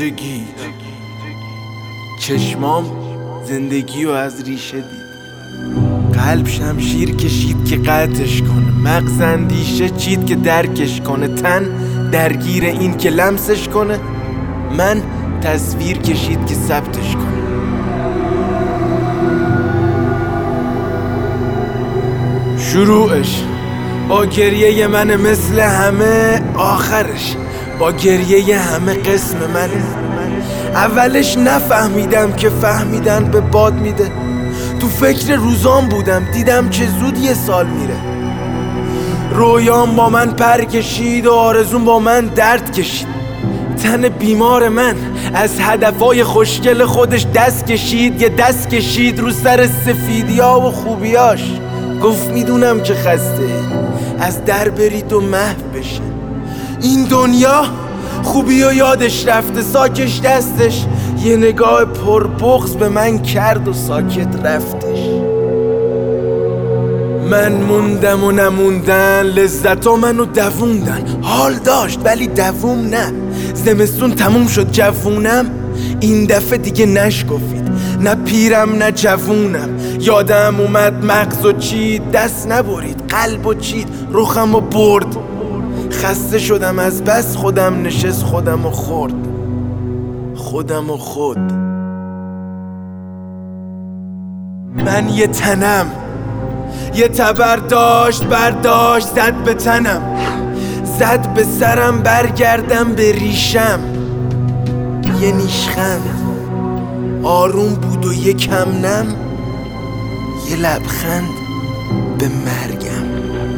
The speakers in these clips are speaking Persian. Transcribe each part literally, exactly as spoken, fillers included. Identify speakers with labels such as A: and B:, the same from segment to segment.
A: گیجگی چشمام زندگی رو از ریشه دید. قلب شمشیر کشید که قطعش کنه، مغز اندیشه چید که درکش کنه، تن درگیر این که لمسش کنه، من تصویر کشید که ثبتش کنه. شروعش با گریه من مثل همه، آخرش با گریه همه قسم من. اولش نفهمیدم که فهمیدن به باد میده. تو فکر روزام بودم دیدم چه زود یه سال میره. رویام با من پر کشید و آرزون با من درد کشید. تن بیمار من از هدفای خوشگل خودش دست کشید. یه دست کشید رو سر سفیدیا و خوبیاش. گفت میدونم که خسته از در برید و محو بشه. این دنیا خوبی و یادش رفته، ساکش دستش یه نگاه پر بغض به من کرد و ساکت رفتش. من موندم و نموندن، لذتا منو دووندن. حال داشت ولی دووم نه. زمستون تموم شد جوونم، این دفعه دیگه نشکفید. نه پیرم نه جوونم. یادم اومد مغز و چید، دست نبرید قلب و چید، رخم و برد. خسته شدم از بس خودم نشست، خودم و خورد، خودم و خود. من یه تنم، یه تبر داشت برداشت زد به تنم، زد به سرم برگردم به ریشم. یه نیشخند آروم بود و یه کم نم، یه لبخند به مرگم.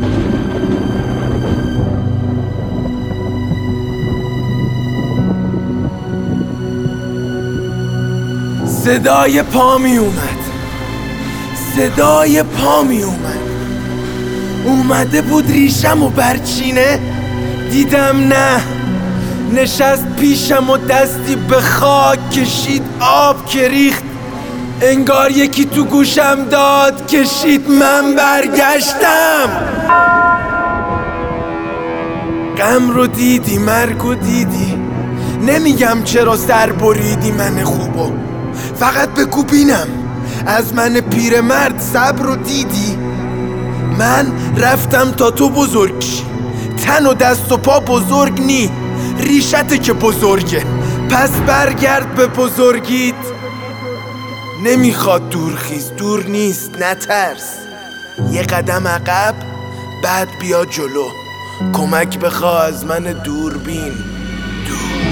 A: صدای پا می اومد، صدای پا می اومد. اومده بود ریشم و برچینه. دیدم نه، نشست پیشم و دستی به خاک کشید، آب که ریخت. انگار یکی تو گوشم داد کشید. من برگشتم. غم رو دیدی، مرگ رو دیدی. نمیگم چرا سر بریدی من خوبو، فقط بگو بینم از من پیرمرد صبر رو دیدی. من رفتم تا تو بزرگ شی. تن و دست و پا بزرگ نی، ریشته که بزرگه. پس برگرد به بزرگیت. نمیخواد دورخیز، دور نیست، نترس. یه قدم عقب بعد بیا جلو. کمک بخوا از من دوربین دور.